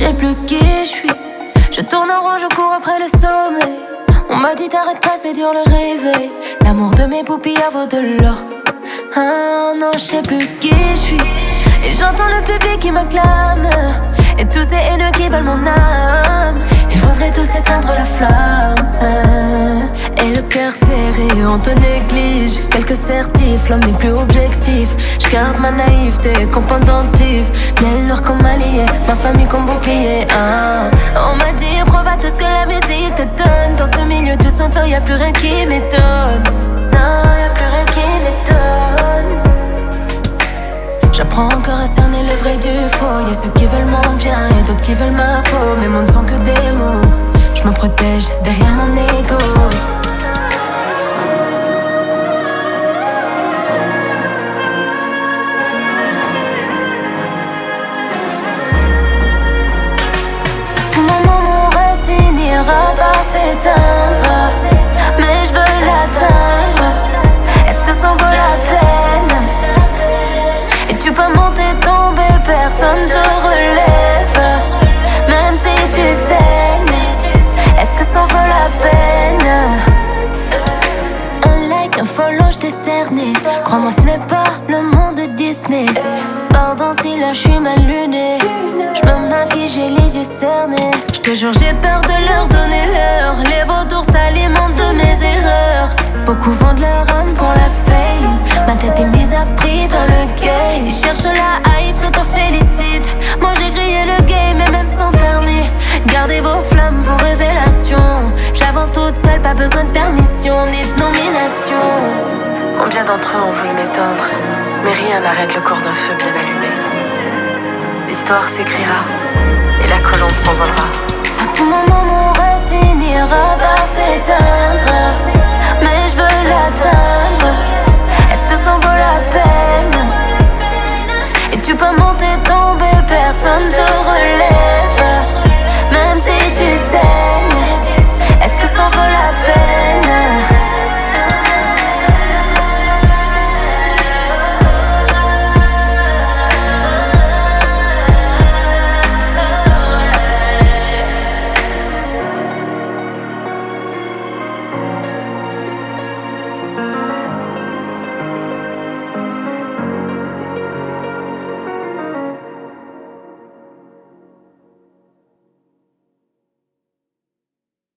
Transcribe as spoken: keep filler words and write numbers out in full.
sais plus qui je suis. Je tourne en rond, je cours après le sommet. On m'a dit t'arrêtes pas, c'est dur le réveil. L'amour de mes paupières vaut de l'or. Ah non, je sais plus qui je suis. Et j'entends le public qui m'acclame. Et tous ces haineux qui veulent mon âme. Ils voudraient tous éteindre la flamme. ah. Et le cœur serré, on te néglige. Quelques certifs, l'homme n'est plus objectif. Je garde ma naïveté comme pendentif. Miel noir comme allié, ma famille comme bouclier. ah. On m'a dit prends pas tout ce que la musique te donne. Dans ce milieu tout sans toi, y'a plus rien qui m'étonne. Non, y'a plus rien qui m'étonne. J'apprends encore à cerner le vrai du faux. Y'a ceux qui veulent mon bien et d'autres qui veulent ma peau. Mais mon ne sont que des mots. Je me protège derrière mon ego. À tout moment mon rêve finira par s'éteindre. Mais je veux l'atteindre. Est-ce que ça en vaut la peine? Tu peux monter, tomber, personne te relève. Même si tu saignes, est-ce que ça vaut la peine? Un like, un follow, je t'ai cerné. Crois-moi, ce n'est pas le monde de Disney. Pardon si là je suis mal luné. Je me maquille, j'ai les yeux cernés. Je te jure, j'ai peur de leur donner l'heure. Les vautours s'alimentent de mes erreurs. Beaucoup vendent leur âme pour la fame. Ma tête est mise à prix dans le game. Ils cherchent la hype, s'auto-félicitent. Moi j'ai grillé le game et même sans permis. Gardez vos flammes, vos révélations. J'avance toute seule, pas besoin de permission ni de nomination. Combien d'entre eux ont voulu m'éteindre, mais rien n'arrête le corps d'un feu bien allumé. L'histoire s'écrira et la colombe s'envolera. À tout moment mon rêve finira par s'éteindre. Mais je veux l'atteindre. Est-ce que ça en vaut la peine?